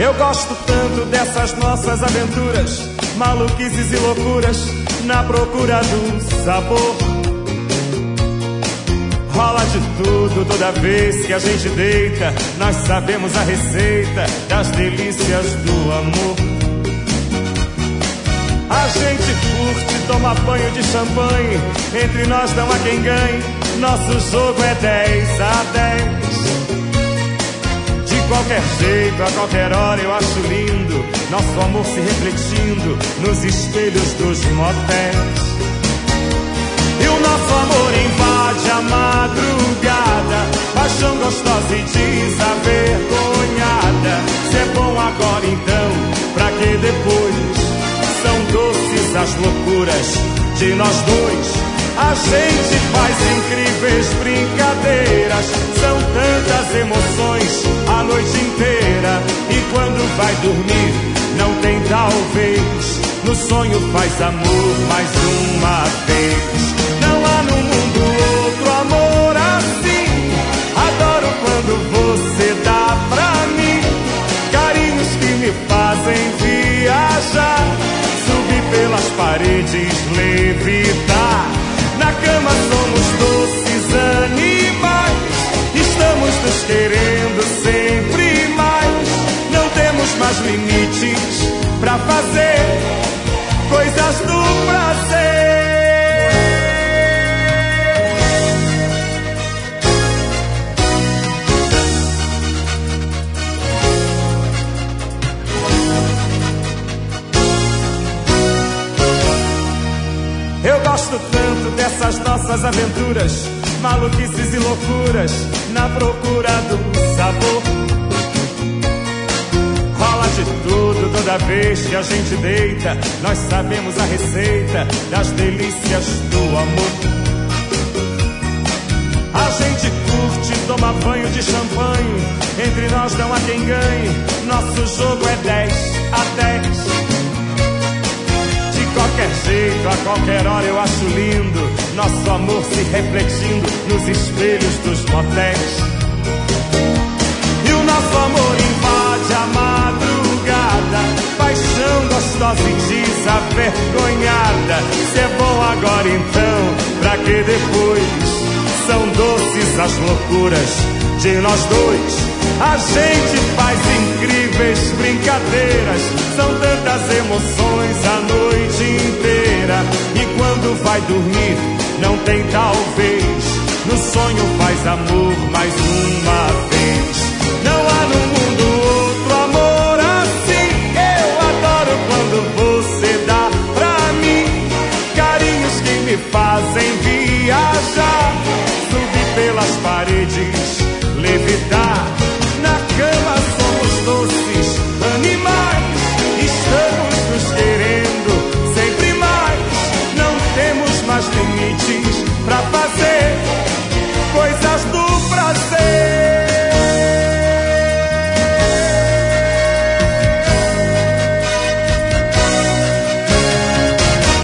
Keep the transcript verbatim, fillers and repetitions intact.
Eu gosto tanto dessas nossas aventuras, maluquices e loucuras, na procura do sabor. Rola de tudo toda vez que a gente deita, nós sabemos a receita das delícias do amor. A gente curte, toma banho de champanhe, entre nós não há quem ganhe, nosso jogo é dez a dez. De qualquer jeito, a qualquer hora eu acho lindo nosso amor se refletindo nos espelhos dos motéis. E o nosso amor invade a madrugada, paixão gostosa e desavergonhada. Se é bom agora então, pra que depois? São doces as loucuras de nós dois. A gente faz incríveis brincadeiras, são tantas emoções a noite inteira. E quando vai dormir, não tem talvez, no sonho faz amor mais uma vez. Não há no mundo outro amor assim, adoro quando você dá pra mim carinhos que me fazem viajar, subir pelas paredes, levitar. Na cama somos doces animais, estamos nos querendo sempre mais. Não temos mais limites pra fazer coisas do prazer. Eu gosto tanto dessas nossas aventuras, maluquices e loucuras, na procura do sabor. Rola de tudo toda vez que a gente deita, nós sabemos a receita das delícias do amor. A gente curte, toma banho de champanhe, entre nós não há quem ganhe, nosso jogo é dez a dez. De qualquer jeito, a qualquer hora eu acho lindo nosso amor se refletindo nos espelhos dos motéis. E o nosso amor invade a madrugada, paixão gostosa e desavergonhada. Se é bom agora então, pra que depois? São doces as loucuras de nós dois. A gente faz incríveis brincadeiras, são tantas emoções a noite inteira. E quando vai dormir, não tem talvez, no sonho faz amor mais uma vez. Não há no mundo outro amor assim, eu adoro quando você dá pra mim carinhos que me fazem viajar, subir pelas paredes, levitar. Na cama somos doces animais, estamos nos querendo sempre mais. Não temos mais limites pra fazer coisas do prazer.